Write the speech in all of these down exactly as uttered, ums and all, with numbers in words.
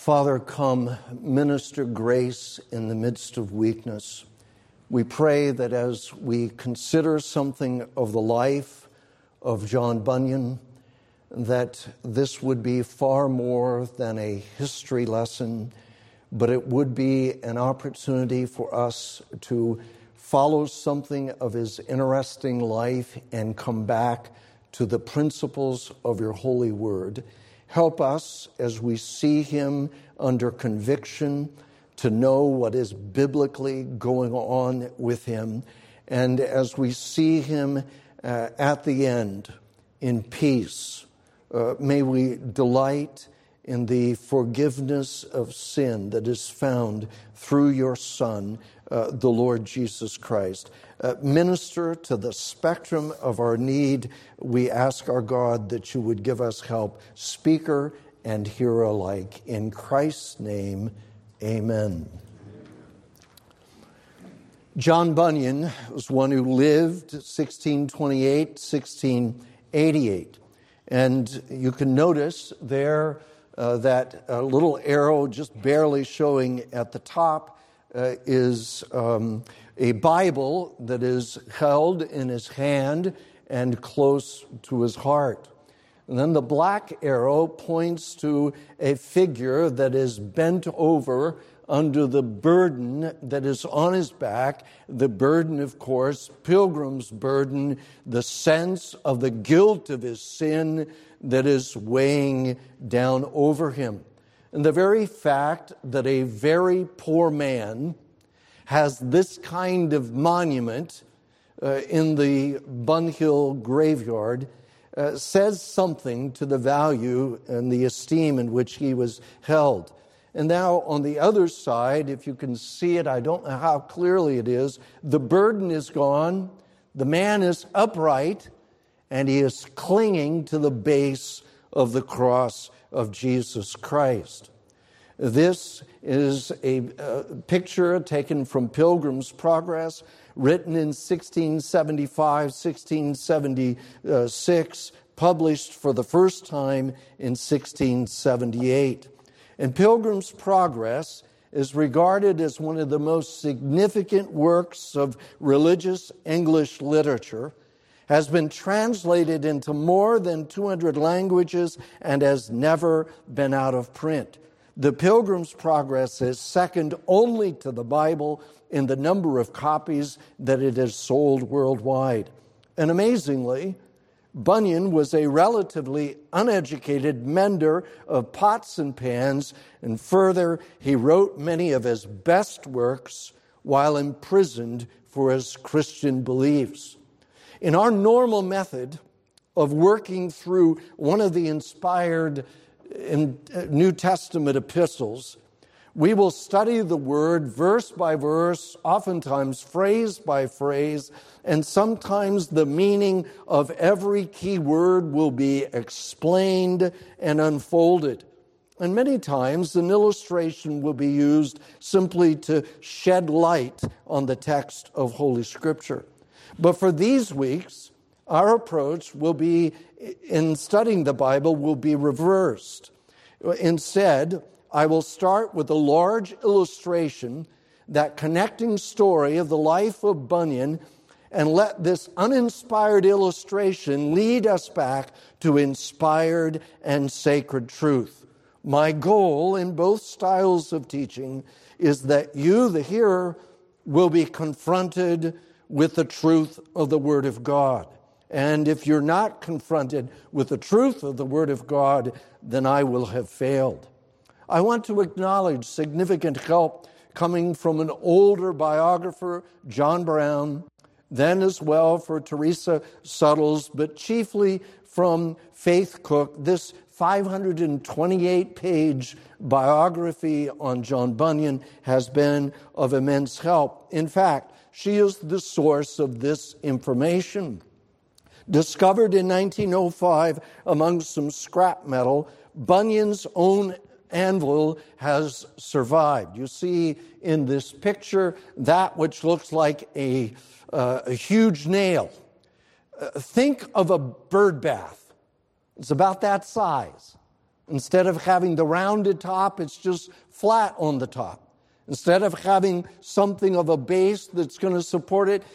Father, come minister grace in the midst of weakness. We pray that as we consider something of the life of John Bunyan, that this would be far more than a history lesson, but it would be an opportunity for us to follow something of his interesting life and come back to the principles of your holy word. Help us as we see him under conviction to know what is biblically going on with him. And as we see him uh, at the end in peace, uh, may we delight in the forgiveness of sin that is found through your Son, uh, the Lord Jesus Christ. Uh, minister to the spectrum of our need. We ask our God that you would give us help, speaker and hearer alike. In Christ's name, amen. John Bunyan was one who lived sixteen twenty-eight, sixteen eighty-eight. And you can notice there Uh, that uh, little arrow just barely showing at the top uh, is um, a Bible that is held in his hand and close to his heart. And then the black arrow points to a figure that is bent over under the burden that is on his back. The burden, of course, pilgrim's burden, the sense of the guilt of his sin that is weighing down over him. And the very fact that a very poor man has this kind of monument uh, in the Bunhill graveyard uh, says something to the value and the esteem in which he was held. And now on the other side, if you can see it, I don't know how clearly it is, the burden is gone, the man is upright, and he is clinging to the base of the cross of Jesus Christ. This is a, a picture taken from Pilgrim's Progress, written in sixteen seventy-five, sixteen seventy-six, published for the first time in sixteen seventy-eight. And Pilgrim's Progress is regarded as one of the most significant works of religious English literature, has been translated into more than two hundred languages, and has never been out of print. The Pilgrim's Progress is second only to the Bible in the number of copies that it has sold worldwide. And amazingly, Bunyan was a relatively uneducated mender of pots and pans, and further, he wrote many of his best works while imprisoned for his Christian beliefs. In our normal method of working through one of the inspired New Testament epistles, we will study the word verse by verse, oftentimes phrase by phrase, and sometimes the meaning of every key word will be explained and unfolded. And many times an illustration will be used simply to shed light on the text of Holy Scripture. But for these weeks, our approach will be, in studying the Bible, will be reversed. Instead, I will start with a large illustration, that connecting story of the life of Bunyan, and let this uninspired illustration lead us back to inspired and sacred truth. My goal in both styles of teaching is that you, the hearer, will be confronted with the truth of the Word of God. And if you're not confronted with the truth of the Word of God, then I will have failed. I want to acknowledge significant help coming from an older biographer, John Brown, then as well for Teresa Suttles, but chiefly from Faith Cook. This five hundred twenty-eight page biography on John Bunyan has been of immense help. In fact, she is the source of this information. Discovered in nineteen oh five among some scrap metal, Bunyan's own anvil has survived. You see in this picture that which looks like a, uh, a huge nail. Uh, think of a bird bath. It's about that size. Instead of having the rounded top, it's just flat on the top. Instead of having something of a base that's going to support it,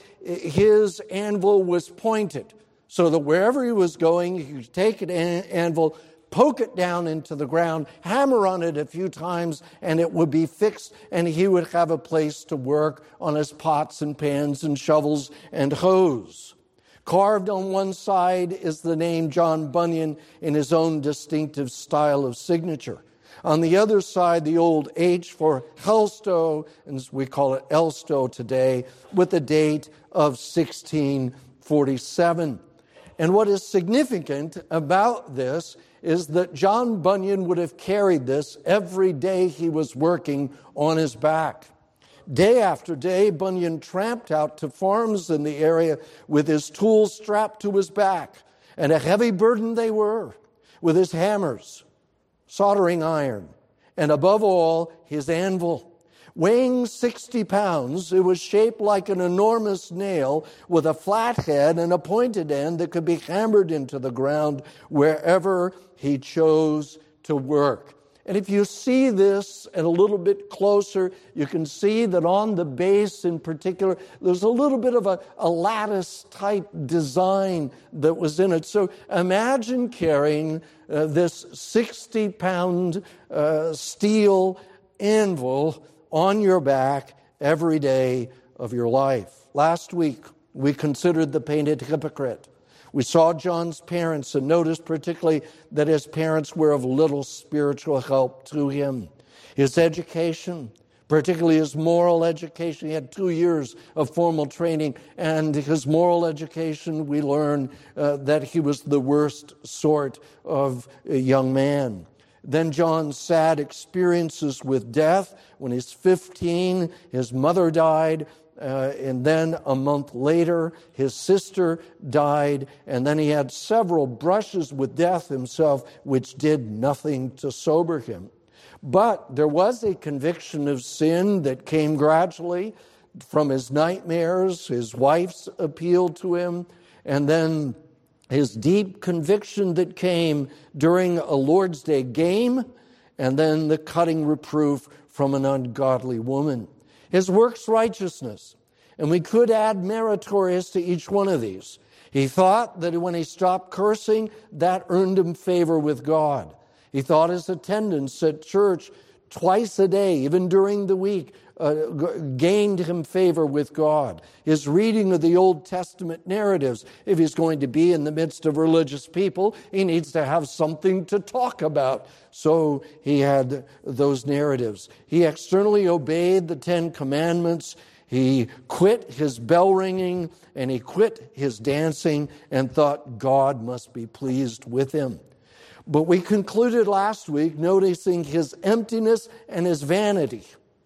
his anvil was pointed so that wherever he was going, he could take an anvil, poke it down into the ground, hammer on it a few times, and it would be fixed, and he would have a place to work on his pots and pans and shovels and hoes. Carved on one side is the name John Bunyan in his own distinctive style of signature. On the other side, the old H for Helstow, and we call it Elstow today, with the date of sixteen forty-seven. And what is significant about this is that John Bunyan would have carried this every day he was working on his back. Day after day, Bunyan tramped out to farms in the area with his tools strapped to his back, and a heavy burden they were, with his hammers, soldering iron, and above all, his anvil. Weighing sixty pounds, it was shaped like an enormous nail with a flat head and a pointed end that could be hammered into the ground wherever he chose to work. And if you see this and a little bit closer, you can see that on the base in particular, there's a little bit of a, a lattice-type design that was in it. So imagine carrying uh, this sixty-pound uh, steel anvil on your back every day of your life. Last week, we considered the painted hypocrite. We saw John's parents and noticed particularly that his parents were of little spiritual help to him. His education, particularly his moral education, he had two years of formal training, and his moral education, we learn uh, that he was the worst sort of young man. Then John's sad experiences with death. When he's fifteen, his mother died. Uh, and then a month later, his sister died, and then he had several brushes with death himself, which did nothing to sober him. But there was a conviction of sin that came gradually from his nightmares, his wife's appeal to him, and then his deep conviction that came during a Lord's Day game, and then the cutting reproof from an ungodly woman. His works righteousness, and we could add meritorious to each one of these. He thought that when he stopped cursing, that earned him favor with God. He thought his attendance at church twice a day, even during the week, uh, gained him favor with God. His reading of the Old Testament narratives, if he's going to be in the midst of religious people, he needs to have something to talk about. So he had those narratives. He externally obeyed the Ten Commandments. He quit his bell ringing and he quit his dancing and thought God must be pleased with him. But we concluded last week noticing his emptiness and his vanity.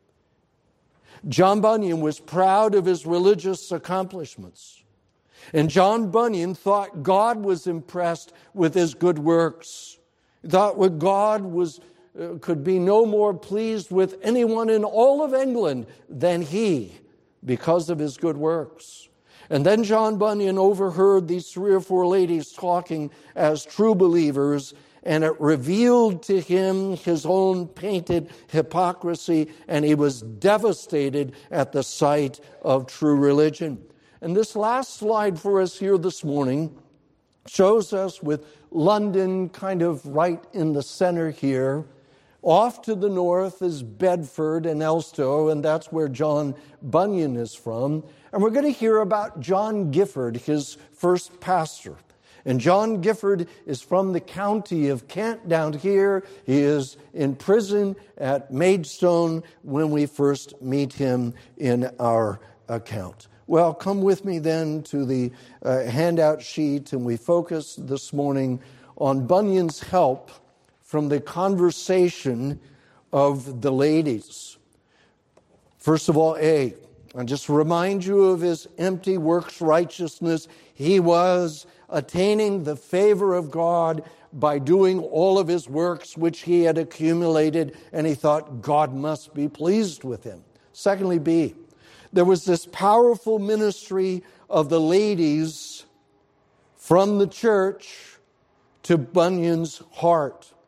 John Bunyan was proud of his religious accomplishments. And John Bunyan thought God was impressed with his good works. He thought what God was uh, could be no more pleased with anyone in all of England than he, because of his good works. And then John Bunyan overheard these three or four ladies talking as true believers, and it revealed to him his own painted hypocrisy, and he was devastated at the sight of true religion. And this last slide for us here this morning shows us with London kind of right in the center here. Off to the north is Bedford and Elstow, and that's where John Bunyan is from. And we're going to hear about John Gifford, his first pastor. And John Gifford is from the county of Kent down here. He is in prison at Maidstone when we first meet him in our account. Well, come with me then to the uh, handout sheet, and we focus this morning on Bunyan's help from the conversation of the ladies. First of all, A, I'll just remind you of his empty works righteousness. He was attaining the favor of God by doing all of his works which he had accumulated, and he thought God must be pleased with him. Secondly, B, there was this powerful ministry of the ladies from the church to Bunyan's heart,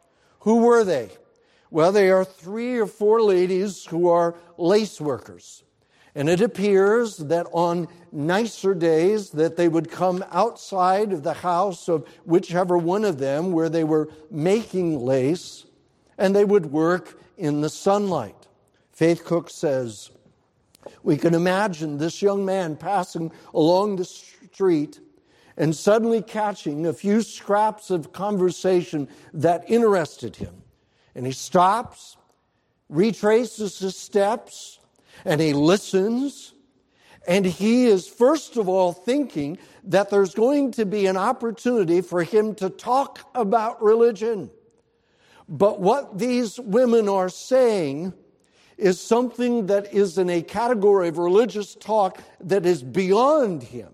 Who were they? Well, they are three or four ladies who are lace workers. And it appears that on nicer days that they would come outside of the house of whichever one of them where they were making lace, and they would work in the sunlight. Faith Cook says, we can imagine this young man passing along the street and suddenly catching a few scraps of conversation that interested him. And he stops, retraces his steps, and he listens. And he is, first of all, thinking that there's going to be an opportunity for him to talk about religion. But what these women are saying is something that is in a category of religious talk that is beyond him.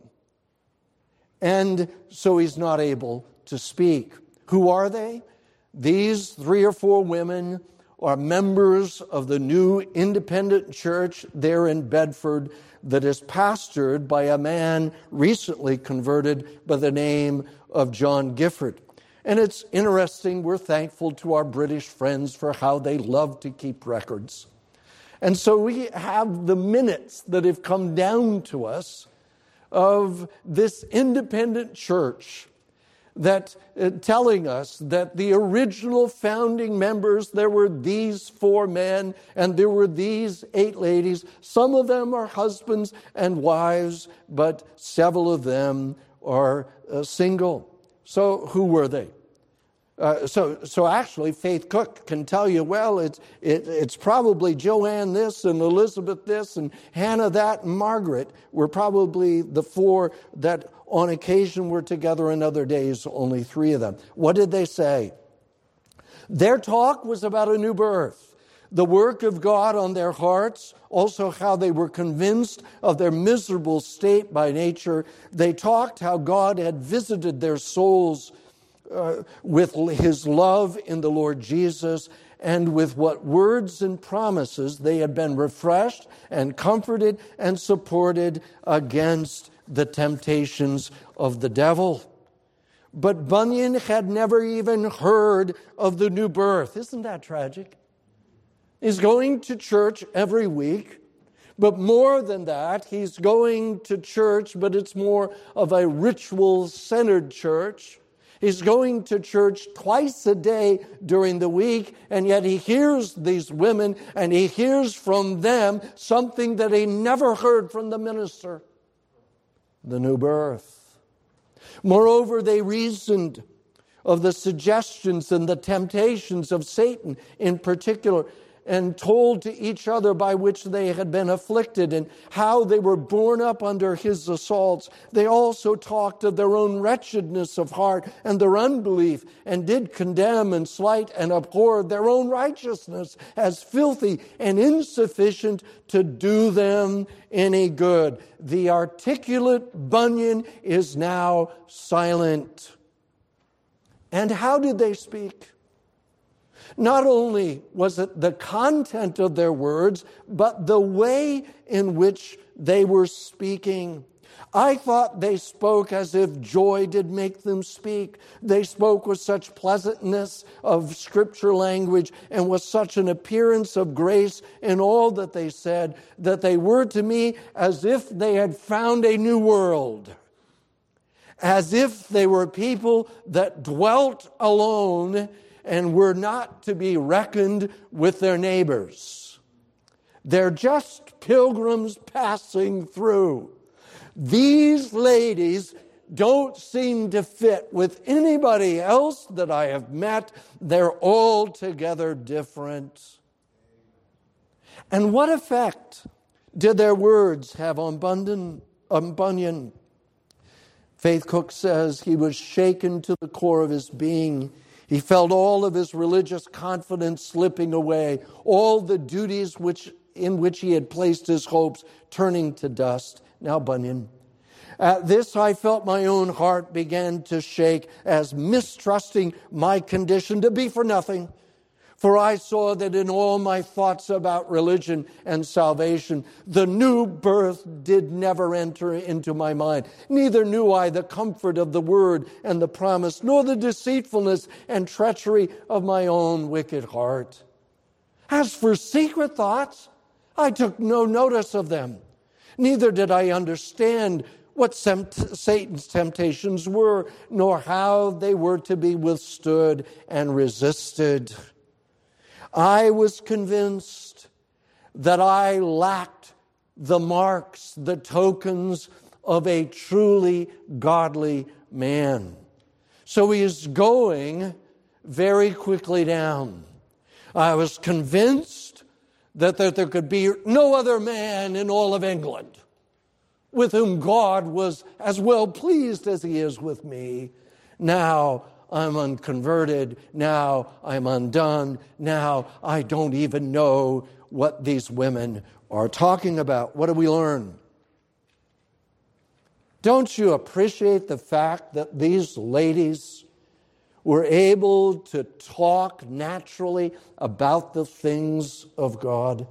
And so he's not able to speak. Who are they? These three or four women are members of the new independent church there in Bedford that is pastored by a man recently converted by the name of John Gifford. And it's interesting, we're thankful to our British friends for how they love to keep records. And so we have the minutes that have come down to us of this independent church that uh, telling us that the original founding members, there were these four men and there were these eight ladies. Some of them are husbands and wives, but several of them are uh, single. So who were they? Uh, so, so actually, Faith Cook can tell you, well, it's it, it's probably Joanne this and Elizabeth this and Hannah that and Margaret were probably the four that on occasion were together, and other days only three of them. What did they say? Their talk was about a new birth, the work of God on their hearts, also how they were convinced of their miserable state by nature. They talked how God had visited their souls Uh, with his love in the Lord Jesus, and with what words and promises they had been refreshed and comforted and supported against the temptations of the devil. But Bunyan had never even heard of the new birth. Isn't that tragic? He's going to church every week, but more than that, he's going to church, but it's more of a ritual-centered church. He's going to church twice a day during the week, and yet he hears these women, and he hears from them something that he never heard from the minister: the new birth. Moreover, they reasoned of the suggestions and the temptations of Satan in particular, and told to each other by which they had been afflicted and how they were borne up under his assaults. They also talked of their own wretchedness of heart and their unbelief, and did condemn and slight and abhor their own righteousness as filthy and insufficient to do them any good. The articulate Bunyan is now silent. And how did they speak? Not only was it the content of their words, but the way in which they were speaking. I thought they spoke as if joy did make them speak. They spoke with such pleasantness of scripture language and with such an appearance of grace in all that they said, that they were to me as if they had found a new world. As if they were people that dwelt alone and were not to be reckoned with their neighbors. They're just pilgrims passing through. These ladies don't seem to fit with anybody else that I have met. They're altogether different. And what effect did their words have on Bunyan? On Bunyan? Faith Cook says he was shaken to the core of his being. He felt all of his religious confidence slipping away, all the duties which in which he had placed his hopes turning to dust. Now, Bunyan, at this I felt my own heart began to shake, as mistrusting my condition to be for nothing. For I saw that in all my thoughts about religion and salvation, the new birth did never enter into my mind. Neither knew I the comfort of the word and the promise, nor the deceitfulness and treachery of my own wicked heart. As for secret thoughts, I took no notice of them. Neither did I understand what Satan's temptations were, nor how they were to be withstood and resisted. I was convinced that I lacked the marks, the tokens of a truly godly man. So he is going very quickly down. I was convinced that there could be no other man in all of England with whom God was as well pleased as he is with me. Now I'm unconverted. Now I'm undone. Now I don't even know what these women are talking about. What do we learn? Don't you appreciate the fact that these ladies were able to talk naturally about the things of God?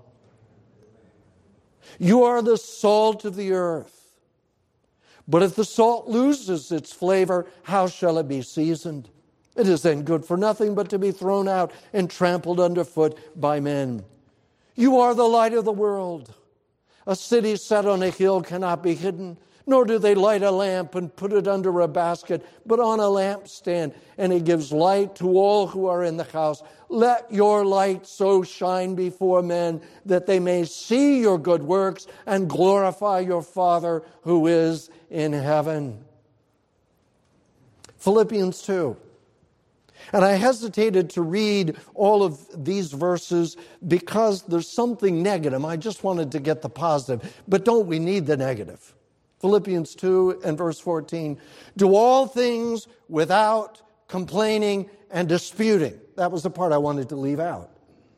You are the salt of the earth. But if the salt loses its flavor, how shall it be seasoned? It is then good for nothing but to be thrown out and trampled underfoot by men. You are the light of the world. A city set on a hill cannot be hidden, nor do they light a lamp and put it under a basket, but on a lampstand, and it gives light to all who are in the house. Let your light so shine before men that they may see your good works and glorify your Father who is in heaven. Philippians two. And I hesitated to read all of these verses because there's something negative. I just wanted to get the positive. But don't we need the negative? Philippians two and verse fourteen. Do all things without complaining and disputing. That was the part I wanted to leave out.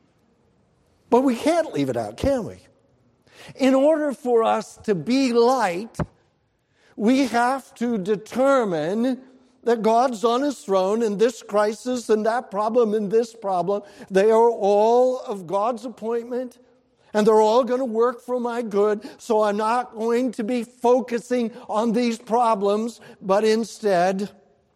But we can't leave it out, can we? In order for us to be light, we have to determine that God's on his throne and this crisis and that problem and this problem, they are all of God's appointment and they're all going to work for my good. So I'm not going to be focusing on these problems, but instead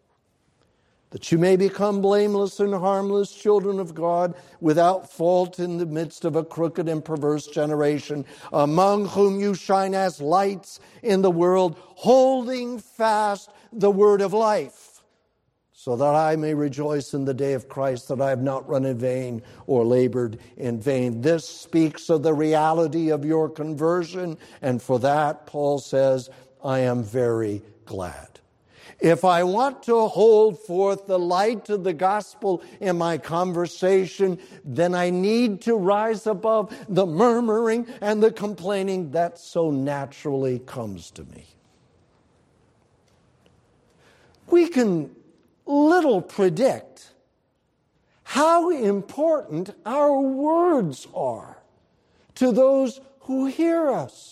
that you may become blameless and harmless children of God, without fault in the midst of a crooked and perverse generation, among whom you shine as lights in the world, holding fast the word of life, so that I may rejoice in the day of Christ, that I have not run in vain or labored in vain. This speaks of the reality of your conversion, and for that, Paul says, I am very glad. If I want to hold forth the light of the gospel in my conversation, then I need to rise above the murmuring and the complaining that so naturally comes to me. We can little predict how important our words are to those who hear us.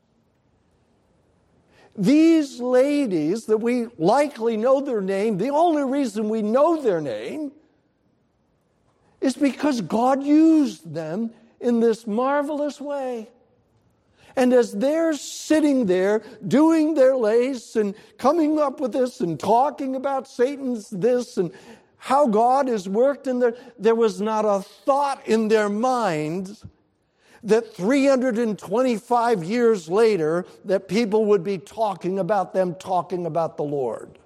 These ladies that we likely know their name, the only reason we know their name is because God used them in this marvelous way. And as they're sitting there doing their lace and coming up with this and talking about Satan's this and how God has worked in their, there was not a thought in their minds that three hundred twenty-five years later that people would be talking about them, talking about the Lord.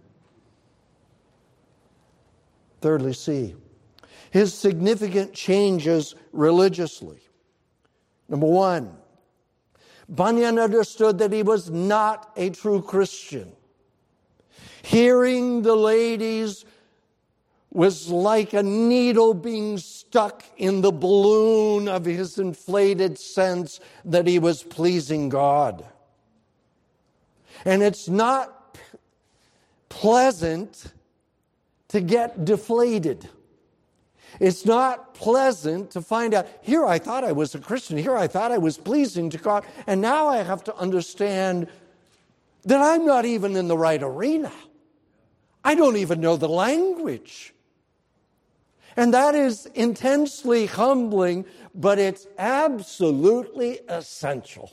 Thirdly, C, his significant changes religiously. Number one, Bunyan understood that he was not a true Christian. Hearing the ladies was like a needle being stuck in the balloon of his inflated sense that he was pleasing God. And it's not p- pleasant to get deflated. It's not pleasant to find out, here I thought I was a Christian, here I thought I was pleasing to God, and now I have to understand that I'm not even in the right arena. I don't even know the language. And that is intensely humbling, but it's absolutely essential.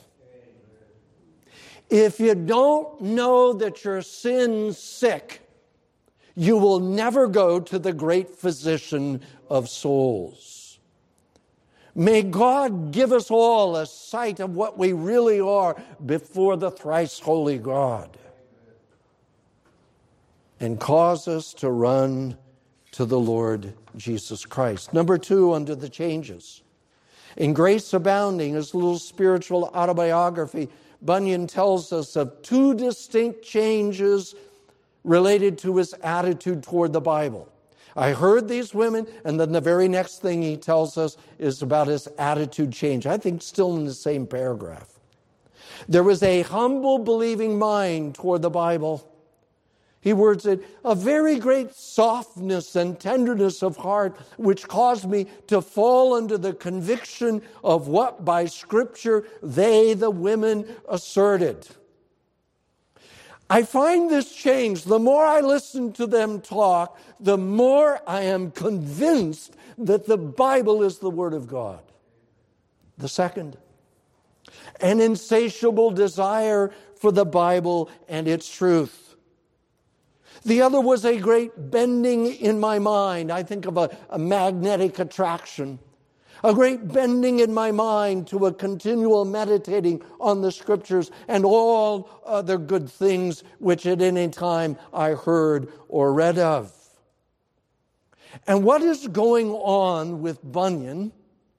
If you don't know that you're sin sick, you will never go to the great physician of souls. May God give us all a sight of what we really are before the thrice holy God, and cause us to run to the Lord Jesus Christ. Number two, under the changes. In Grace Abounding, his little spiritual autobiography, Bunyan tells us of two distinct changes related to his attitude toward the Bible. I heard these women, and then the very next thing he tells us is about his attitude change. I think still in the same paragraph. There was a humble, believing mind toward the Bible. He words it, a very great softness and tenderness of heart, which caused me to fall under the conviction of what by Scripture they, the women, asserted. I find this change. The more I listen to them talk, the more I am convinced that the Bible is the Word of God. The second, an insatiable desire for the Bible and its truth. The other was a great bending in my mind. I think of a, a magnetic attraction. A great bending in my mind to a continual meditating on the Scriptures and all other good things which at any time I heard or read of. And what is going on with Bunyan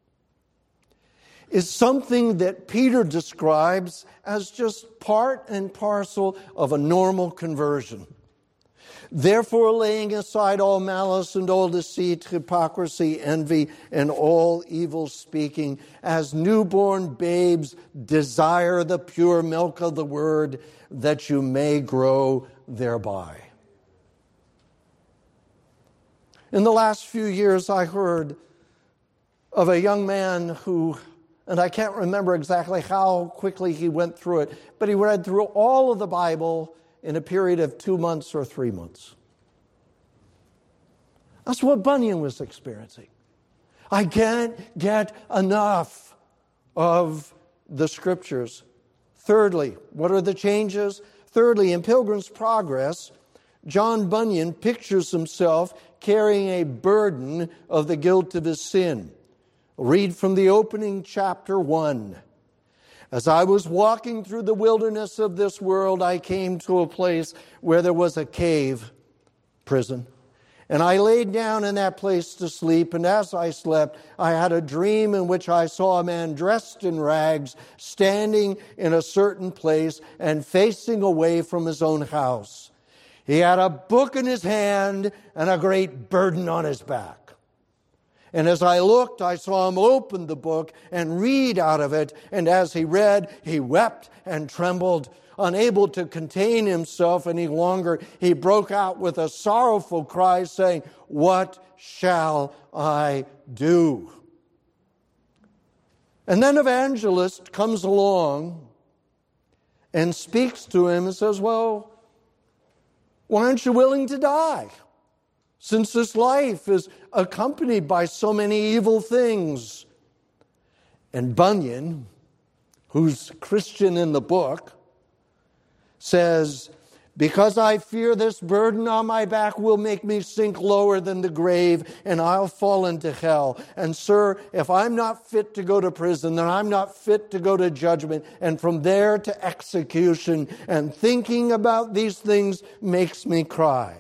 is something that Peter describes as just part and parcel of a normal conversion. Therefore, laying aside all malice and all deceit, hypocrisy, envy, and all evil speaking, as newborn babes desire the pure milk of the word, that you may grow thereby. In the last few years, I heard of a young man who, and I can't remember exactly how quickly he went through it, but he read through all of the Bible in a period of two months or three months. That's what Bunyan was experiencing. I can't get enough of the Scriptures. Thirdly, what are the changes? Thirdly, in Pilgrim's Progress, John Bunyan pictures himself carrying a burden of the guilt of his sin. Read from the opening chapter one. As I was walking through the wilderness of this world, I came to a place where there was a cave, prison. And I laid down in that place to sleep, and as I slept, I had a dream in which I saw a man dressed in rags, standing in a certain place and facing away from his own house. He had a book in his hand and a great burden on his back. And as I looked, I saw him open the book and read out of it. And as he read, he wept and trembled. Unable to contain himself any longer, he broke out with a sorrowful cry, saying, "What shall I do?" And then Evangelist comes along and speaks to him and says, "Well, why aren't you willing to die? Since this life is accompanied by so many evil things." And Bunyan, who's Christian in the book, says, "Because I fear this burden on my back will make me sink lower than the grave, and I'll fall into hell. And sir, if I'm not fit to go to prison, then I'm not fit to go to judgment, and from there to execution. And thinking about these things makes me cry."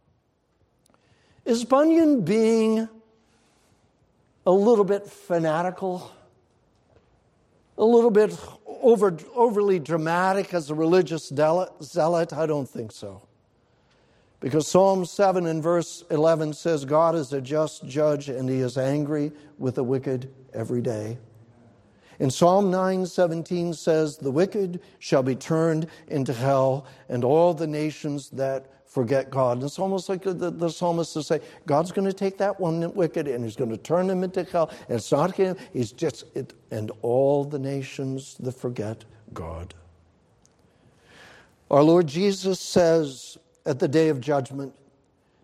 Is Bunyan being a little bit fanatical? A little bit over, overly dramatic as a religious zealot? I don't think so. Because Psalm seven and verse eleven says, "God is a just judge, and He is angry with the wicked every day." And Psalm nine seventeen says, "The wicked shall be turned into hell, and all the nations that forget God." And it's almost like the, the psalmist to say, God's going to take that one wicked and He's going to turn him into hell. And it's not him, He's just, it, and all the nations that forget God. Our Lord Jesus says at the day of judgment,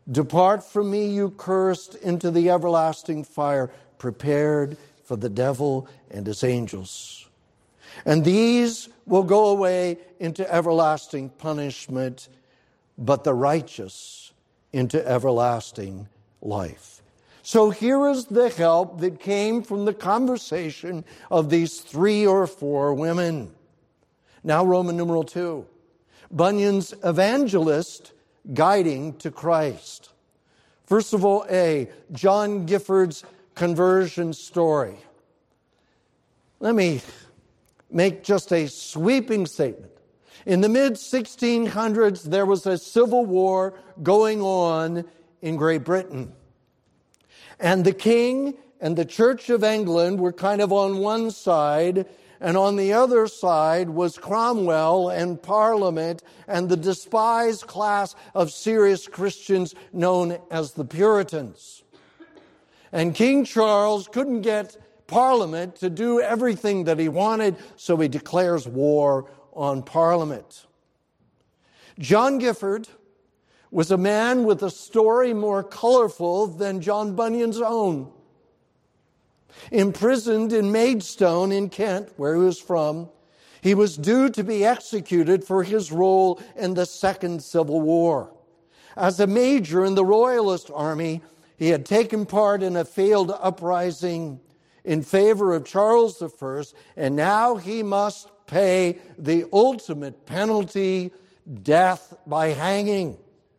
Depart from me, you cursed, into the everlasting fire, prepared for the devil and his angels. And these will go away into everlasting punishment, but the righteous into everlasting life. So here is the help that came from the conversation of these three or four women. Now Roman numeral two. Bunyan's evangelist guiding to Christ. First of all, A, John Gifford's conversion story. Let me make just a sweeping statement. In the mid sixteen hundreds, there was a civil war going on in Great Britain. And the king and the Church of England were kind of on one side, and on the other side was Cromwell and Parliament and the despised class of serious Christians known as the Puritans. And King Charles couldn't get Parliament to do everything that he wanted, so he declares war on Parliament. John Gifford was a man with a story more colorful than John Bunyan's own. Imprisoned in Maidstone in Kent, where he was from, he was due to be executed for his role in the Second Civil War. As a major in the Royalist Army, he had taken part in a failed uprising in favor of Charles the First, and now he must pay the ultimate penalty, death by hanging.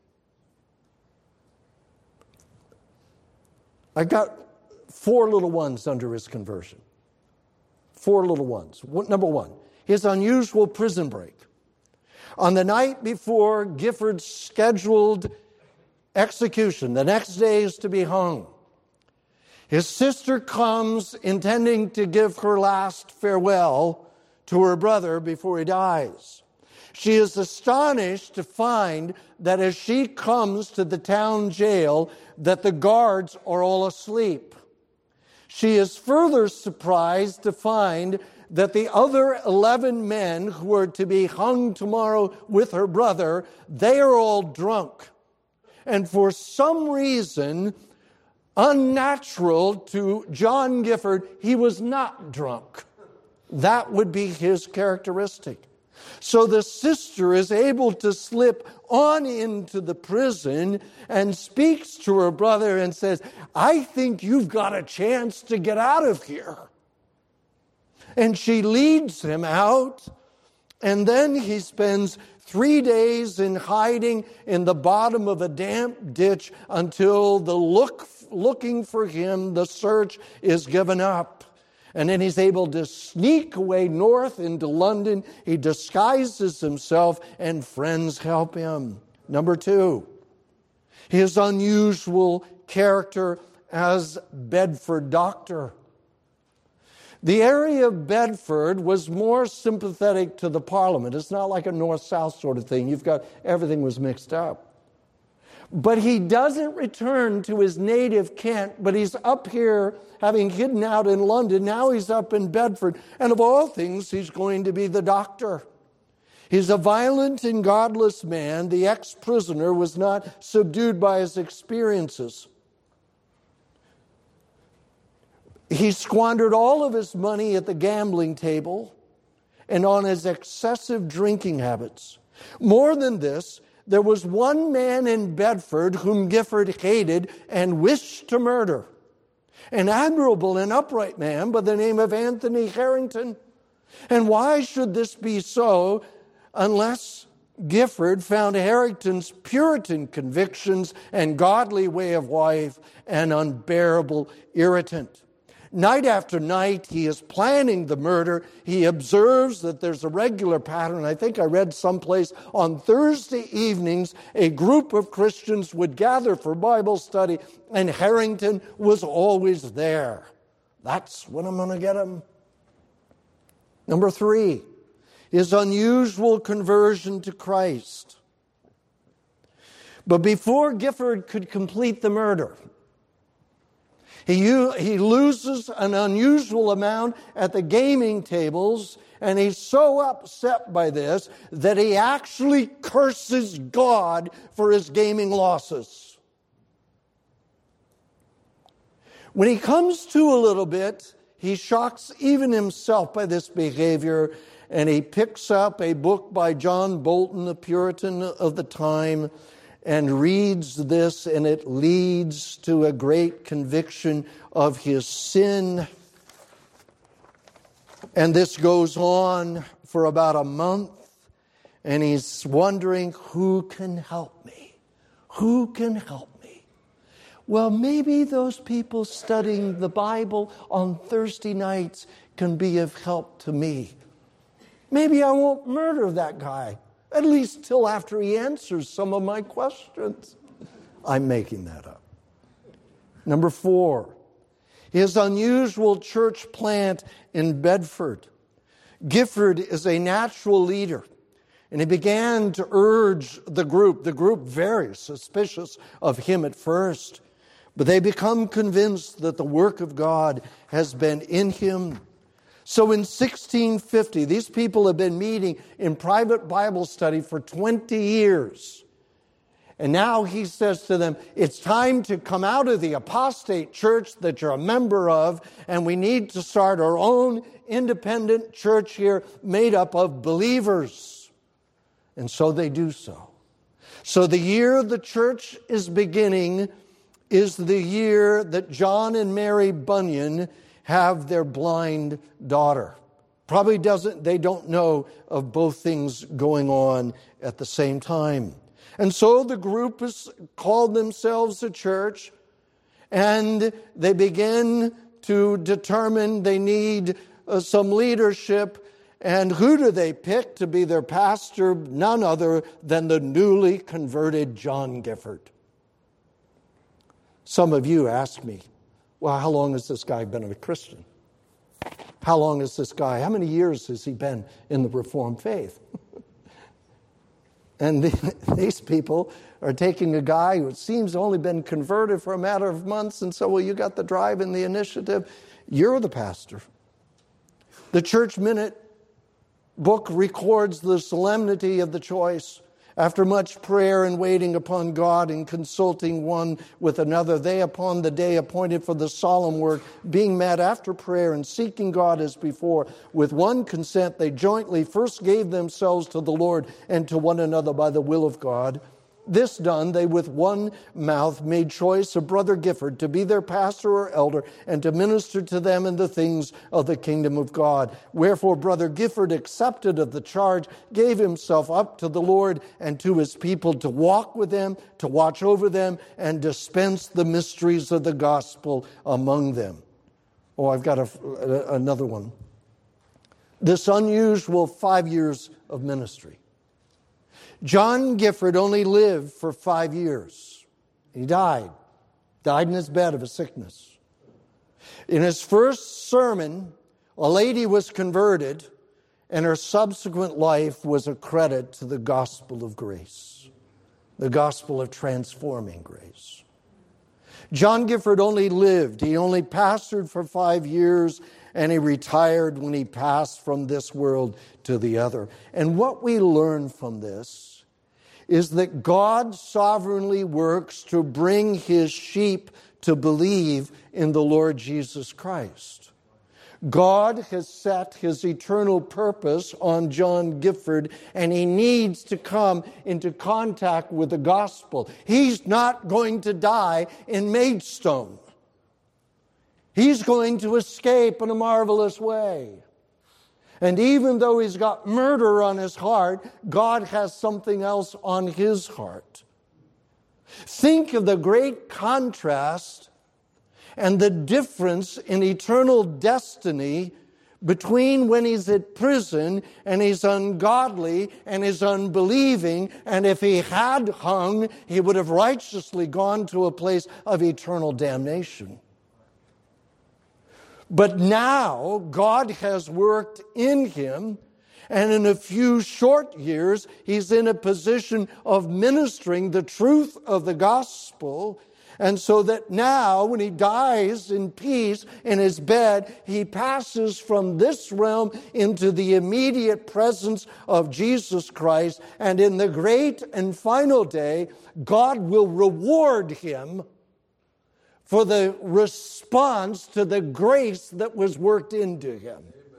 I got four little ones under his conversion. Four little ones. Number one, his unusual prison break. On the night before Gifford's scheduled execution, the next day is to be hung, his sister comes intending to give her last farewell to her brother before he dies. She is astonished to find that as she comes to the town jail, that the guards are all asleep. She is further surprised to find that the other eleven men who are to be hung tomorrow with her brother, they are all drunk. And for some reason, unnatural to John Gifford, he was not drunk. That would be his characteristic. So the sister is able to slip on into the prison and speaks to her brother and says, I think you've got a chance to get out of here. And she leads him out, and then he spends three days in hiding in the bottom of a damp ditch until the look, looking for him, the search is given up. And then he's able to sneak away north into London. He disguises himself, and friends help him. Number two, his unusual character as Bedford doctor. The area of Bedford was more sympathetic to the Parliament. It's not like a north-south sort of thing. You've got, everything was mixed up. But he doesn't return to his native Kent, but he's up here having hidden out in London. Now he's up in Bedford. And of all things, he's going to be the doctor. He's a violent and godless man. The ex-prisoner was not subdued by his experiences. He squandered all of his money at the gambling table and on his excessive drinking habits. More than this, there was one man in Bedford whom Gifford hated and wished to murder. An admirable and upright man by the name of Anthony Harrington. And why should this be so unless Gifford found Harrington's Puritan convictions and godly way of life an unbearable irritant? Night after night, he is planning the murder. He observes that there's a regular pattern. I think I read someplace on Thursday evenings, a group of Christians would gather for Bible study, and Harrington was always there. That's when I'm going to get him. Number three, his unusual conversion to Christ. But before Gifford could complete the murder, He, he loses an unusual amount at the gaming tables, and he's so upset by this that he actually curses God for his gaming losses. When he comes to a little bit, he shocks even himself by this behavior, and he picks up a book by John Bolton, a Puritan of the time, and reads this, and it leads to a great conviction of his sin. And this goes on for about a month, and he's wondering, who can help me? Who can help me? Well, maybe those people studying the Bible on Thursday nights can be of help to me. Maybe I won't murder that guy, at least till after he answers some of my questions. I'm making that up. Number four, his unusual church plant in Bedford. Gifford is a natural leader, and he began to urge the group. The group very suspicious of him at first, but they become convinced that the work of God has been in him. So in sixteen fifty, these people have been meeting in private Bible study for twenty years. And now he says to them, it's time to come out of the apostate church that you're a member of, and we need to start our own independent church here made up of believers. And so they do so. So the year the church is beginning is the year that John and Mary Bunyan have their blind daughter. Probably doesn't, they don't know of both things going on at the same time. And so the group has called themselves a church, and they begin to determine they need uh, some leadership. And who do they pick to be their pastor? None other than the newly converted John Gifford. Some of you ask me, well, how long has this guy been a Christian? How long has this guy, how many years has he been in the Reformed faith? And these people are taking a guy who it seems only been converted for a matter of months, and so, well, you got the drive and the initiative. You're the pastor. The Church Minute book records the solemnity of the choice. After much prayer and waiting upon God and consulting one with another, they upon the day appointed for the solemn work, being met after prayer and seeking God as before, with one consent they jointly first gave themselves to the Lord and to one another by the will of God. This done, they with one mouth made choice of Brother Gifford to be their pastor or elder and to minister to them in the things of the kingdom of God. Wherefore Brother Gifford accepted of the charge, gave himself up to the Lord and to his people to walk with them, to watch over them, and dispense the mysteries of the gospel among them. Oh, I've got a, another one. This unusual five years of ministry. John Gifford only lived for five years. He died. Died in his bed of a sickness. In his first sermon, a lady was converted, and her subsequent life was a credit to the gospel of grace, the gospel of transforming grace. John Gifford only lived. He only pastored for five years, and he retired when he passed from this world to the other. And what we learn from this is that God sovereignly works to bring his sheep to believe in the Lord Jesus Christ. God has set his eternal purpose on John Gifford, and he needs to come into contact with the gospel. He's not going to die in Maidstone. He's going to escape in a marvelous way. And even though he's got murder on his heart, God has something else on his heart. Think of the great contrast and the difference in eternal destiny between when he's at prison and he's ungodly and he's unbelieving, and if he had hung, he would have righteously gone to a place of eternal damnation. But now God has worked in him, and in a few short years he's in a position of ministering the truth of the gospel. And so that now, when he dies in peace in his bed, he passes from this realm into the immediate presence of Jesus Christ. And in the great and final day, God will reward him for the response to the grace that was worked into him. Amen.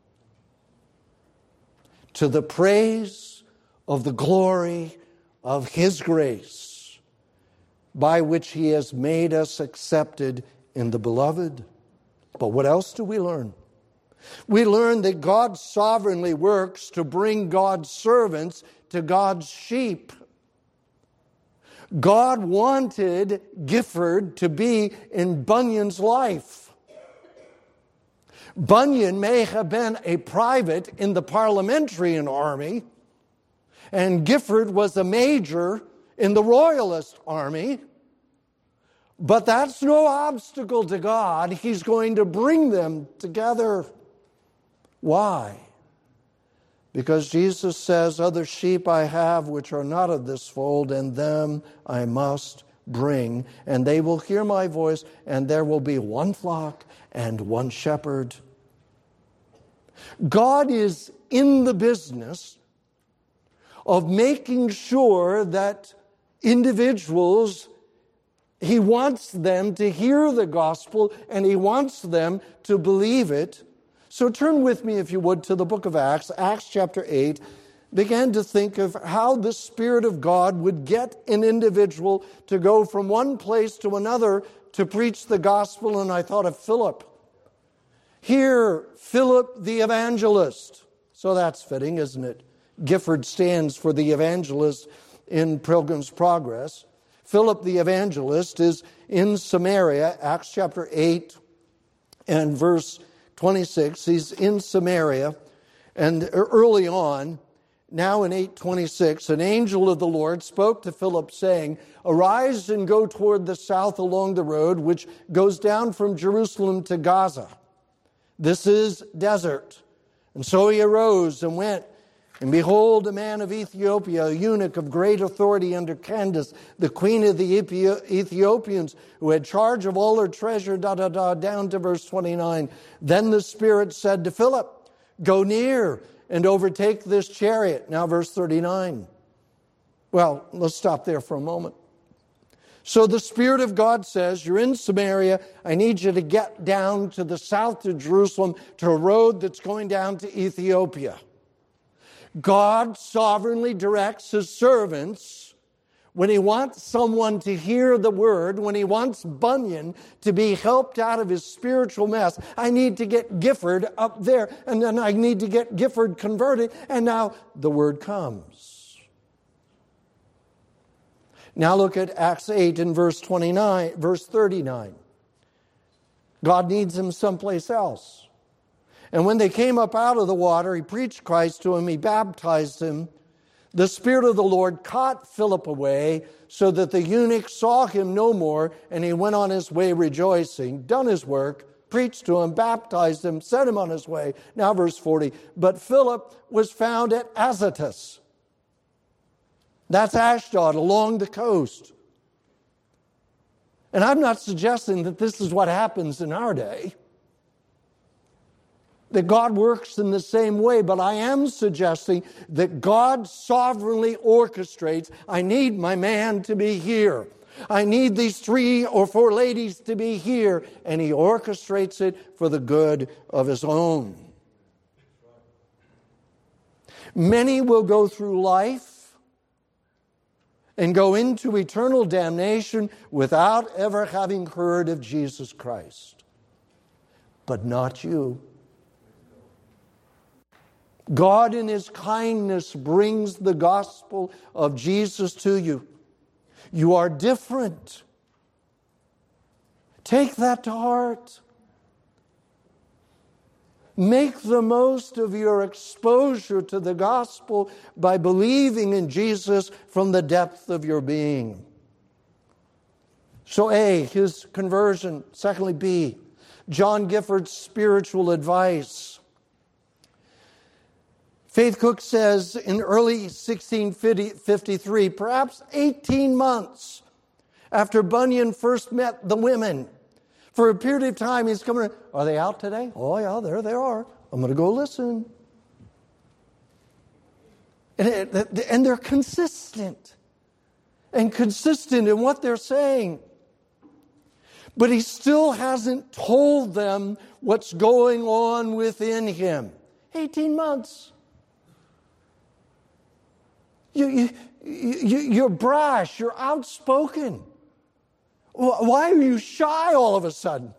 To the praise of the glory of his grace, by which he has made us accepted in the beloved. But what else do we learn? We learn that God sovereignly works to bring God's servants to God's sheep. God wanted Gifford to be in Bunyan's life. Bunyan may have been a private in the Parliamentarian army, and Gifford was a major in the Royalist army. But that's no obstacle to God. He's going to bring them together. Why? Because Jesus says, other sheep I have which are not of this fold, and them I must bring. And they will hear my voice, and there will be one flock and one shepherd. God is in the business of making sure that individuals, he wants them to hear the gospel, and he wants them to believe it. So turn with me, if you would, to the book of Acts, Acts chapter eight. Begin to think of how the Spirit of God would get an individual to go from one place to another to preach the gospel, and I thought of Philip. Here, Philip the evangelist. So that's fitting, isn't it? Gifford stands for the evangelist in Pilgrim's Progress. Philip the evangelist is in Samaria, Acts chapter eight and verse twenty-six. He's in Samaria, and early on, now in eight twenty-six, an angel of the Lord spoke to Philip, saying, arise and go toward the south along the road which goes down from Jerusalem to Gaza. This is desert. And so he arose and went. And behold, a man of Ethiopia, a eunuch of great authority under Candace, the queen of the Ethiopians, who had charge of all her treasure, da da da, down to verse twenty-nine. Then the Spirit said to Philip, go near and overtake this chariot. Now verse thirty-nine. Well, let's stop there for a moment. So the Spirit of God says, you're in Samaria. I need you to get down to the south to Jerusalem, to a road that's going down to Ethiopia. God sovereignly directs his servants when he wants someone to hear the word, when he wants Bunyan to be helped out of his spiritual mess. I need to get Gifford up there, and then I need to get Gifford converted, and now the word comes. Now look at Acts eight and verse twenty-nine, verse thirty-nine. God needs him someplace else. And when they came up out of the water, he preached Christ to him, he baptized him. The Spirit of the Lord caught Philip away, so that the eunuch saw him no more, and he went on his way rejoicing, done his work, preached to him, baptized him, sent him on his way. Now verse forty, but Philip was found at Azotus. That's Ashdod, along the coast. And I'm not suggesting that this is what happens in our day, that God works in the same way, but I am suggesting that God sovereignly orchestrates. I need my man to be here. I need these three or four ladies to be here. And he orchestrates it for the good of his own. Many will go through life and go into eternal damnation without ever having heard of Jesus Christ. But not you. God in his kindness brings the gospel of Jesus to you. You are different. Take that to heart. Make the most of your exposure to the gospel by believing in Jesus from the depth of your being. So A, his conversion. Secondly, B, John Gifford's spiritual advice. Faith Cook says in early sixteen fifty-three, perhaps eighteen months after Bunyan first met the women, for a period of time he's coming, are they out today? Oh yeah, there they are. I'm going to go listen. And, it, and they're consistent and consistent in what they're saying. But he still hasn't told them what's going on within him. eighteen months. You, you, you, you're brash. You're outspoken. Why are you shy all of a sudden?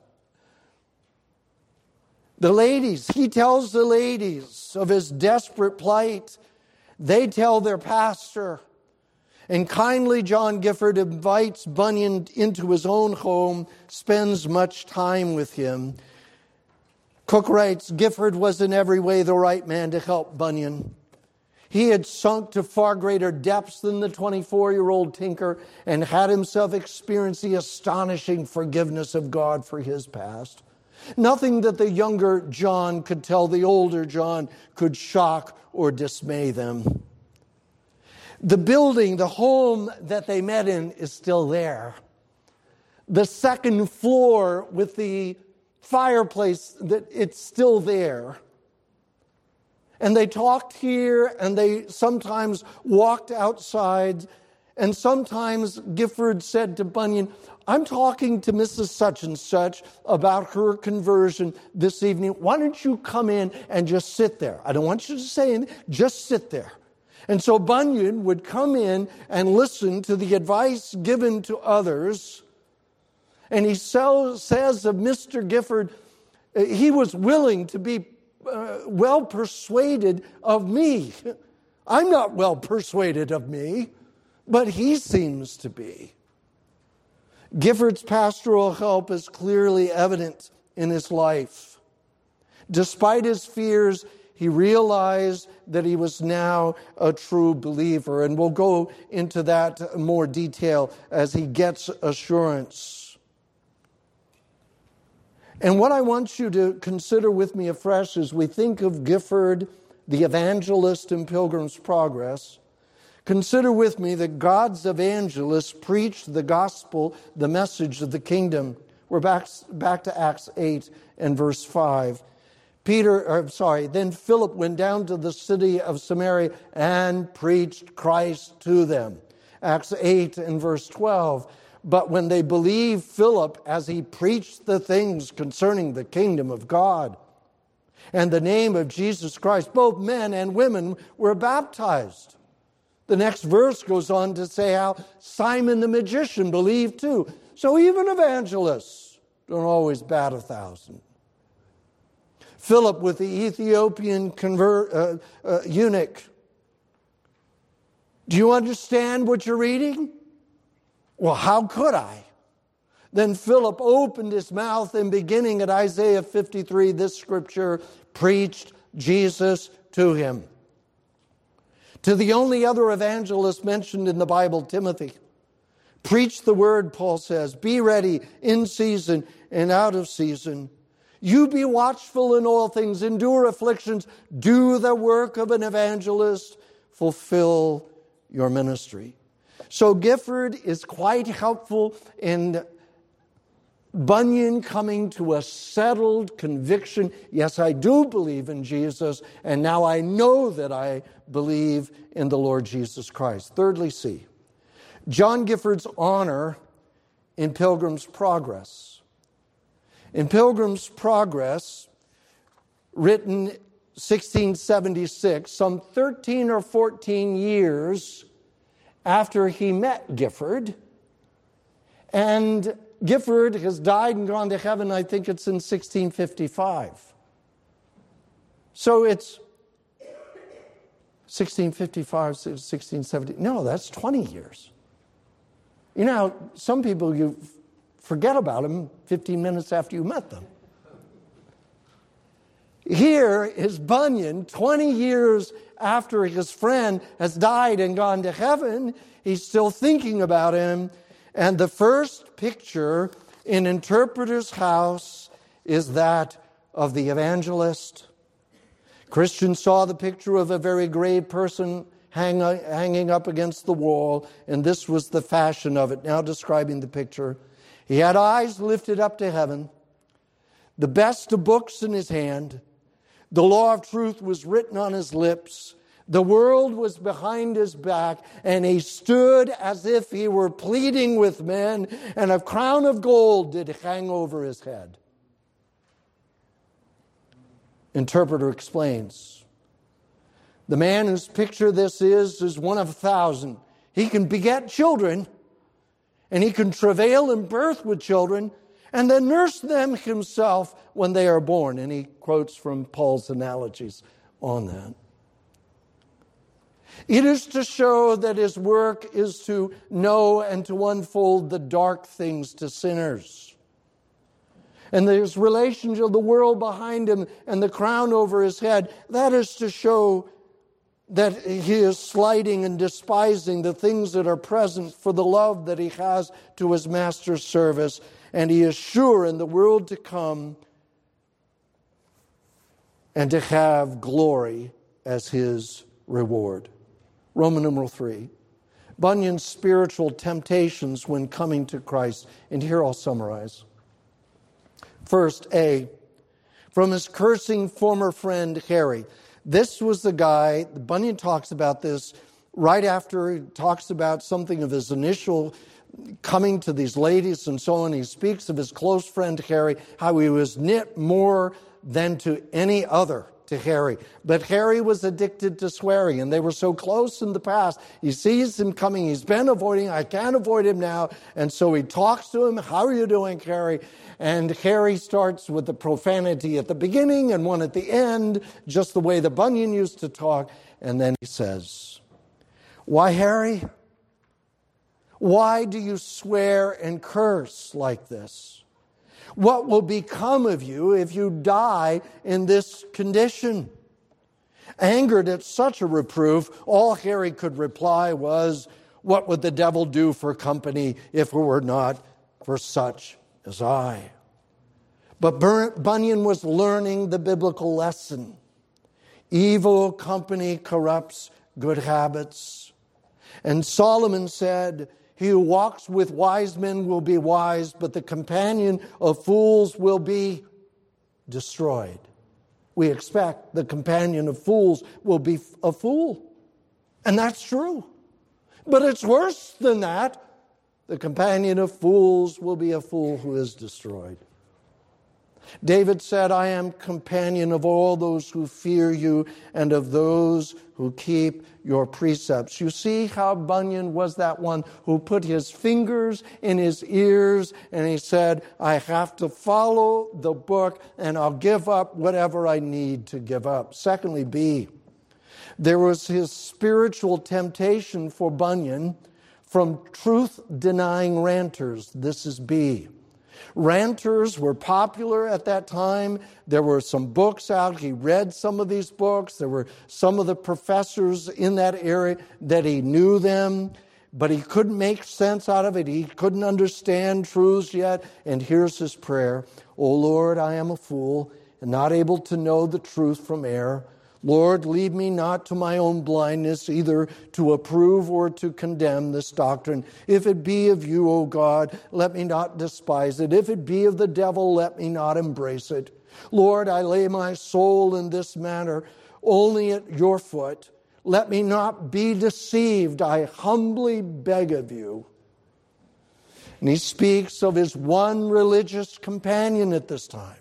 The ladies, he tells the ladies of his desperate plight. They tell their pastor. And kindly John Gifford invites Bunyan into his own home, spends much time with him. Cook writes, Gifford was in every way the right man to help Bunyan. He had sunk to far greater depths than the twenty-four-year-old tinker and had himself experienced the astonishing forgiveness of God for his past. Nothing that the younger John could tell the older John could shock or dismay them. The building, the home that they met in is still there. The second floor with the fireplace, that it's still there. And they talked here, and they sometimes walked outside, and sometimes Gifford said to Bunyan, I'm talking to Missus Such and Such about her conversion this evening. Why don't you come in and just sit there? I don't want you to say anything, just sit there. And so Bunyan would come in and listen to the advice given to others. And he says of Mister Gifford, he was willing to be uh, well persuaded of me. I'm not well persuaded of me, but he seems to be. Gifford's pastoral help is clearly evident in his life. Despite his fears, he realized that he was now a true believer. And we'll go into that in more detail as he gets assurance. And what I want you to consider with me afresh as we think of Gifford, the evangelist in Pilgrim's Progress, consider with me that God's evangelists preached the gospel, the message of the kingdom. We're back, back to Acts eight and verse five. Peter, or sorry, then Philip went down to the city of Samaria and preached Christ to them. Acts eight and verse twelve. But when they believed Philip as he preached the things concerning the kingdom of God and the name of Jesus Christ, both men and women were baptized. The next verse goes on to say how Simon the magician believed too. So even evangelists don't always bat a thousand. Philip with the Ethiopian convert, uh, uh, eunuch. Do you understand what you're reading? Well, how could I? Then Philip opened his mouth and beginning at Isaiah fifty-three, this scripture, preached Jesus to him. To the only other evangelist mentioned in the Bible, Timothy. Preach the word, Paul says. Be ready in season and out of season. You be watchful in all things. Endure afflictions. Do the work of an evangelist. Fulfill your ministry. So Gifford is quite helpful in Bunyan coming to a settled conviction. Yes, I do believe in Jesus, and now I know that I believe in the Lord Jesus Christ. Thirdly, C. John Gifford's honor in Pilgrim's Progress. In Pilgrim's Progress, written sixteen seventy-six, some thirteen or fourteen years after he met Gifford, and Gifford has died and gone to heaven, I think it's in sixteen fifty-five. So it's sixteen fifty-five, sixteen seventy. No, that's twenty years. You know, some people, you forget about them fifteen minutes after you met them. Here is Bunyan, twenty years after his friend has died and gone to heaven. He's still thinking about him. And the first picture in Interpreter's House is that of the evangelist. Christians saw the picture of a very grave person hang, hanging up against the wall, and this was the fashion of it. Now describing the picture. He had eyes lifted up to heaven, the best of books in his hand. The law of truth was written on his lips. The world was behind his back, and he stood as if he were pleading with men, and a crown of gold did hang over his head. Interpreter explains, the man whose picture this is, is one of a thousand. He can beget children, and he can travail in birth with children, and then nurse them himself when they are born. And he quotes from Paul's analogies on that. It is to show that his work is to know and to unfold the dark things to sinners. And there's relationship of the world behind him and the crown over his head. That is to show that he is slighting and despising the things that are present for the love that he has to his master's service. And he is sure in the world to come and to have glory as his reward. Roman numeral three. Bunyan's spiritual temptations when coming to Christ. And here I'll summarize. First, A, from his cursing former friend Harry. This was the guy, Bunyan talks about this right after he talks about something of his initial coming to these ladies and so on. He speaks of his close friend Harry, how he was knit more than to any other to Harry. But Harry was addicted to swearing, and they were so close in the past. He sees him coming. He's been avoiding. I can't avoid him now. And so he talks to him. How are you doing, Harry? And Harry starts with the profanity at the beginning and one at the end, just the way the Bunyan used to talk. And then he says, why, Harry? Why do you swear and curse like this? What will become of you if you die in this condition? Angered at such a reproof, all Harry could reply was, what would the devil do for company if it were not for such as I? But Bunyan was learning the biblical lesson. Evil company corrupts good habits. And Solomon said, he who walks with wise men will be wise, but the companion of fools will be destroyed. We expect the companion of fools will be a fool. And that's true. But it's worse than that. The companion of fools will be a fool who is destroyed. David said, I am companion of all those who fear you and of those who keep your precepts. You see how Bunyan was that one who put his fingers in his ears and he said, I have to follow the book and I'll give up whatever I need to give up. Secondly, B, there was his spiritual temptation for Bunyan from truth-denying ranters. This is B. Ranters were popular at that time. There were some books out. He read some of these books. There were some of the professors in that area that he knew them, but he couldn't make sense out of it. He couldn't understand truths yet. And here's his prayer. O Lord, I am a fool and not able to know the truth from error. Lord, lead me not to my own blindness, either to approve or to condemn this doctrine. If it be of you, O God, let me not despise it. If it be of the devil, let me not embrace it. Lord, I lay my soul in this manner only at your foot. Let me not be deceived, I humbly beg of you. And he speaks of his one religious companion at this time.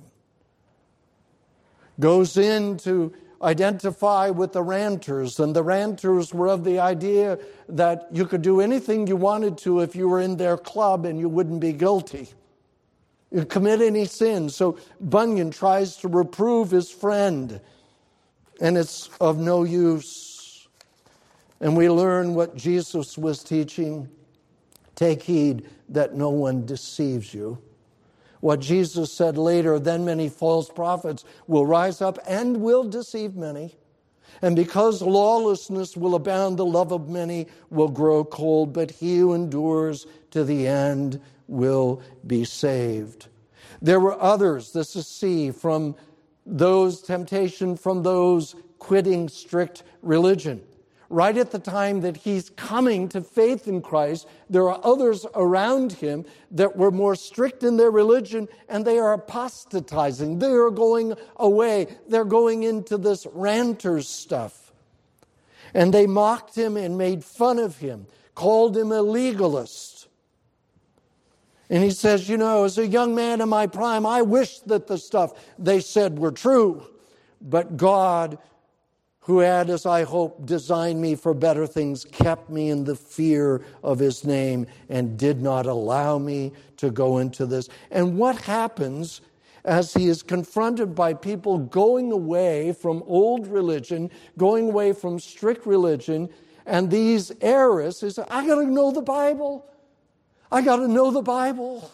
Goes into identify with the ranters, and the ranters were of the idea that you could do anything you wanted to if you were in their club and you wouldn't be guilty. You commit any sin. So Bunyan tries to reprove his friend, and it's of no use. And we learn what Jesus was teaching. Take heed that no one deceives you. What Jesus said later, then many false prophets will rise up and will deceive many. And because lawlessness will abound, the love of many will grow cold, but he who endures to the end will be saved. There were others, this is C, from those temptation from those quitting strict religion. Right at the time that he's coming to faith in Christ, there are others around him that were more strict in their religion, and they are apostatizing. They are going away. They're going into this ranters stuff. And they mocked him and made fun of him, called him a legalist. And he says, you know, as a young man in my prime, I wish that the stuff they said were true. But God, who had, as I hope, designed me for better things, kept me in the fear of his name and did not allow me to go into this. And what happens as he is confronted by people going away from old religion, going away from strict religion, and these errors, is, I got to know the Bible. I got to know the Bible.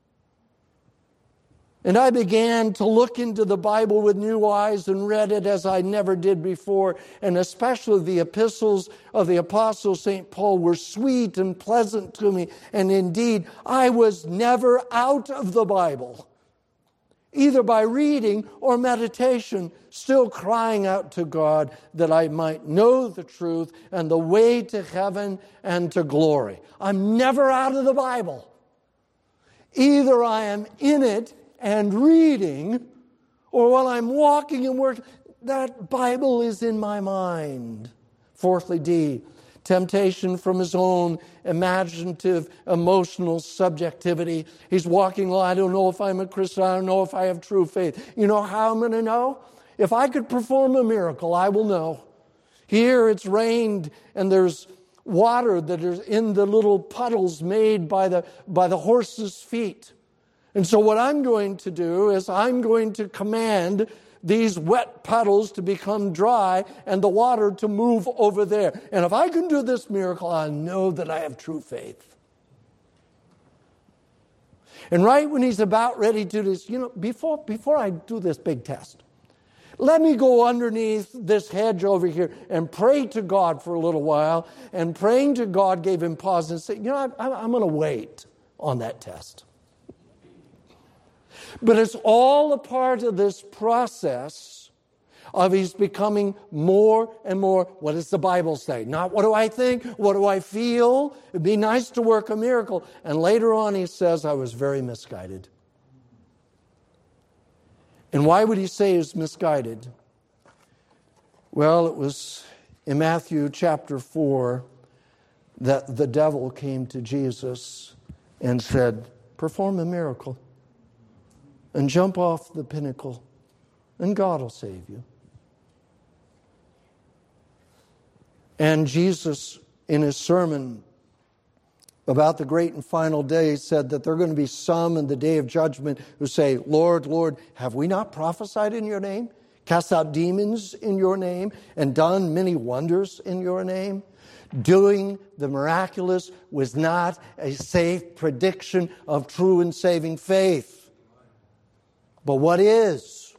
And I began to look into the Bible with new eyes and read it as I never did before. And especially the epistles of the Apostle Saint Paul were sweet and pleasant to me. And indeed, I was never out of the Bible, either by reading or meditation, still crying out to God that I might know the truth and the way to heaven and to glory. I'm never out of the Bible. Either I am in it and reading, or while I'm walking and working, that Bible is in my mind. Fourthly, D, temptation from his own imaginative, emotional subjectivity. He's walking along, I don't know if I'm a Christian, I don't know if I have true faith. You know how I'm going to know? If I could perform a miracle, I will know. Here it's rained and there's water that is in the little puddles made by the, by the horse's feet. And so what I'm going to do is I'm going to command these wet puddles to become dry and the water to move over there. And if I can do this miracle, I know that I have true faith. And right when he's about ready to do this, you know, before, before I do this big test, let me go underneath this hedge over here and pray to God for a little while. And praying to God gave him pause and said, you know, I'm, I'm going to wait on that test. But it's all a part of this process of he's becoming more and more, what does the Bible say? Not what do I think, what do I feel? It'd be nice to work a miracle. And later on he says, I was very misguided. And why would he say he was misguided? Well, it was in Matthew chapter four that the devil came to Jesus and said, perform a miracle. And jump off the pinnacle, and God will save you. And Jesus, in his sermon about the great and final day, said that there are going to be some in the day of judgment who say, Lord, Lord, have we not prophesied in your name, cast out demons in your name, and done many wonders in your name? Doing the miraculous was not a safe prediction of true and saving faith. But what is?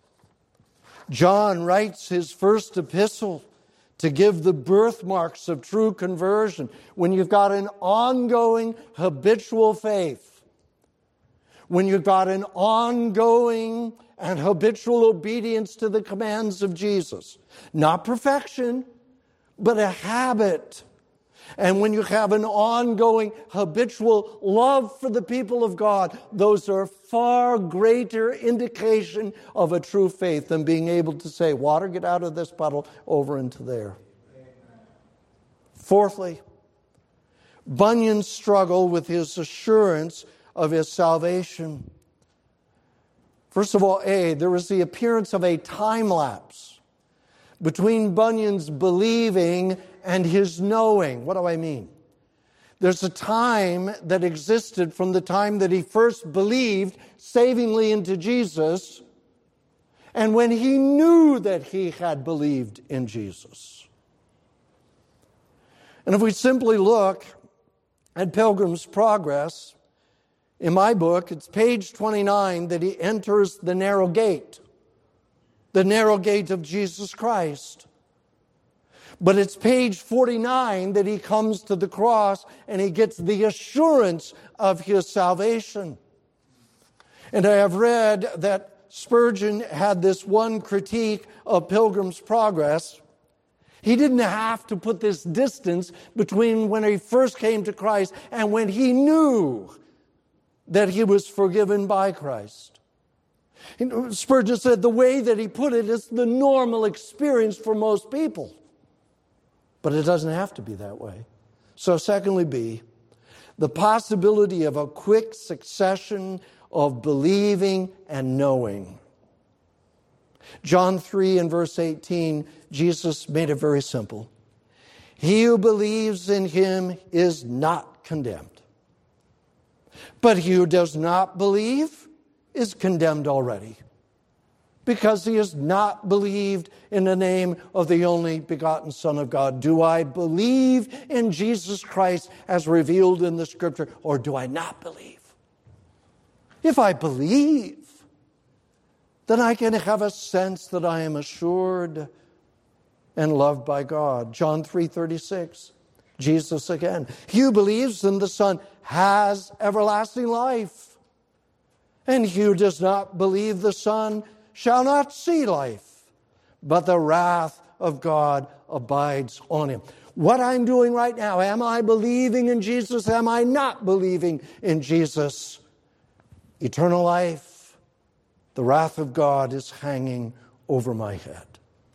John writes his first epistle to give the birthmarks of true conversion when you've got an ongoing habitual faith, when you've got an ongoing and habitual obedience to the commands of Jesus. Not perfection, but a habit. And when you have an ongoing, habitual love for the people of God, those are far greater indication of a true faith than being able to say, water, get out of this puddle, over into there. Amen. Fourthly, Bunyan's struggle with his assurance of his salvation. First of all, A, there was the appearance of a time lapse between Bunyan's believing and his knowing. What do I mean? There's a time that existed from the time that he first believed savingly into Jesus and when he knew that he had believed in Jesus. And if we simply look at Pilgrim's Progress, in my book, it's page twenty-nine that he enters the narrow gate, the narrow gate of Jesus Christ. But it's page forty-nine that he comes to the cross and he gets the assurance of his salvation. And I have read that Spurgeon had this one critique of Pilgrim's Progress. He didn't have to put this distance between when he first came to Christ and when he knew that he was forgiven by Christ. Spurgeon said the way that he put it is the normal experience for most people. But it doesn't have to be that way. So secondly, B, the possibility of a quick succession of believing and knowing. John three and verse eighteen, Jesus made it very simple. He who believes in him is not condemned. But he who does not believe is condemned already, because he has not believed in the name of the only begotten Son of God. Do I believe in Jesus Christ as revealed in the Scripture, or do I not believe? If I believe, then I can have a sense that I am assured and loved by God. John three thirty-six, Jesus again. He who believes in the Son has everlasting life, and he who does not believe the Son shall not see life, but the wrath of God abides on him. What I'm doing right now, am I believing in Jesus? Am I not believing in Jesus? Eternal life, the wrath of God is hanging over my head.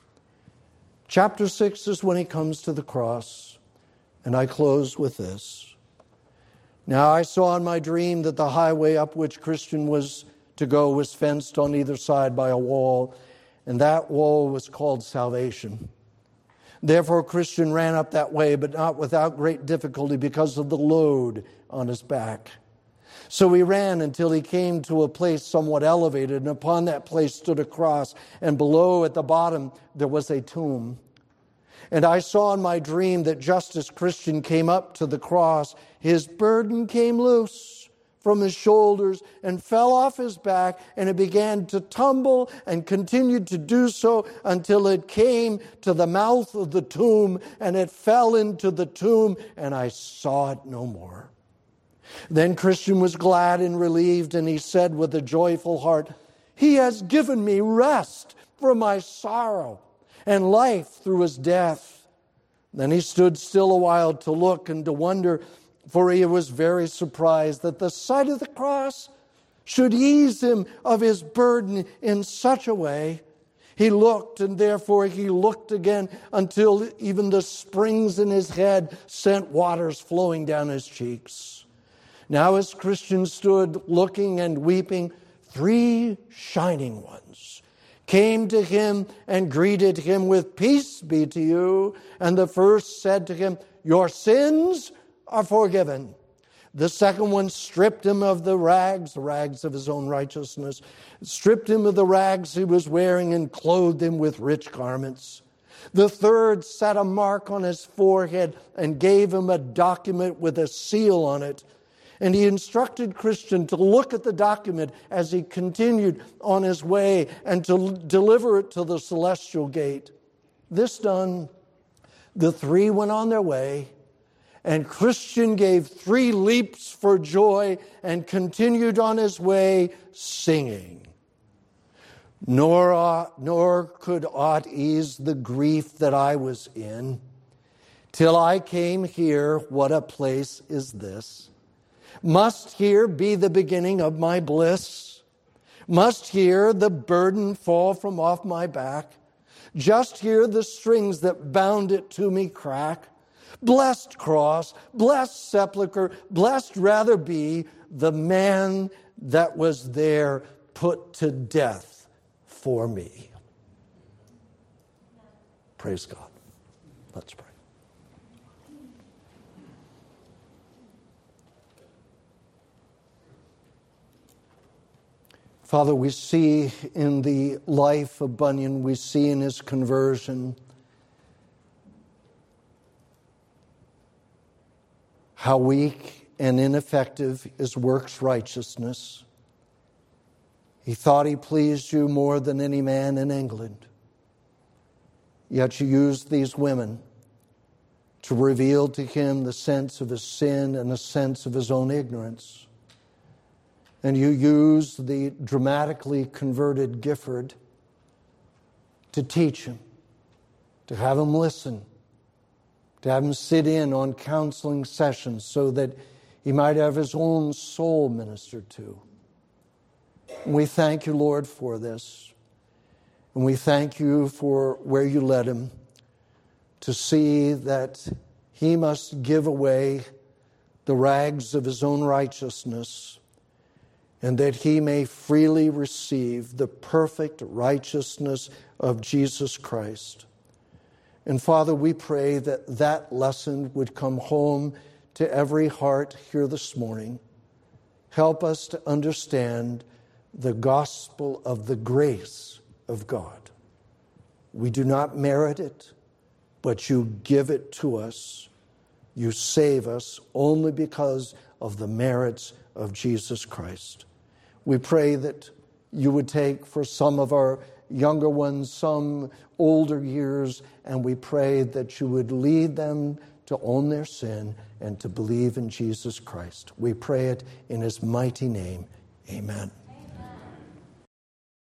Chapter six is when he comes to the cross, and I close with this. Now I saw in my dream that the highway up which Christian was to go was fenced on either side by a wall, and that wall was called salvation. Therefore Christian ran up that way, but not without great difficulty because of the load on his back. So he ran until he came to a place somewhat elevated, and upon that place stood a cross, and below at the bottom there was a tomb. And I saw in my dream that just as Christian came up to the cross, his burden came loose from his shoulders and fell off his back, and it began to tumble and continued to do so until it came to the mouth of the tomb, and it fell into the tomb, and I saw it no more. Then Christian was glad and relieved, and he said with a joyful heart, He has given me rest from my sorrow and life through his death. Then he stood still a while to look and to wonder, for he was very surprised that the sight of the cross should ease him of his burden in such a way. He looked, and therefore he looked again until even the springs in his head sent waters flowing down his cheeks. Now as Christian stood looking and weeping, three shining ones came to him and greeted him with, Peace be to you. And the first said to him, Your sins are forgiven. The second one stripped him of the rags, the rags of his own righteousness, stripped him of the rags he was wearing and clothed him with rich garments. The third set a mark on his forehead and gave him a document with a seal on it. And he instructed Christian to look at the document as he continued on his way and to deliver it to the celestial gate. This done, the three went on their way, and Christian gave three leaps for joy and continued on his way singing. Nor, ought, nor could aught ease the grief that I was in, till I came here. What a place is this! Must here be the beginning of my bliss? Must here the burden fall from off my back? Just here the strings that bound it to me crack? Blessed cross, blessed sepulchre, blessed rather be the man that was there put to death for me. Praise God. Let's pray. Father, we see in the life of Bunyan, we see in his conversion how weak and ineffective is works righteousness. He thought he pleased you more than any man in England. Yet you used these women to reveal to him the sense of his sin and the sense of his own ignorance. And you used the dramatically converted Gifford to teach him, to have him listen, to have him sit in on counseling sessions so that he might have his own soul ministered to. And we thank you, Lord, for this. And we thank you for where you led him, to see that he must give away the rags of his own righteousness, and that he may freely receive the perfect righteousness of Jesus Christ. And Father, we pray that that lesson would come home to every heart here this morning. Help us to understand the gospel of the grace of God. We do not merit it, but you give it to us. You save us only because of the merits of Jesus Christ. We pray that you would take for some of our younger ones, some older years, and we pray that you would lead them to own their sin and to believe in Jesus Christ. We pray it in his mighty name. Amen.